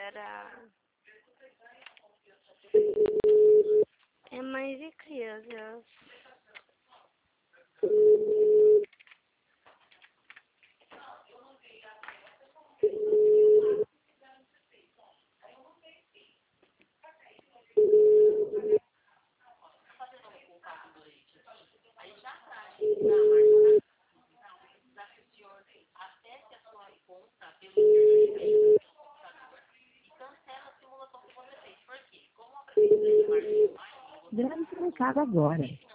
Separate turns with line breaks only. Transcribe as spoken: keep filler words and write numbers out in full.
Pera. É mães e crianças.
Grave seu recado agora.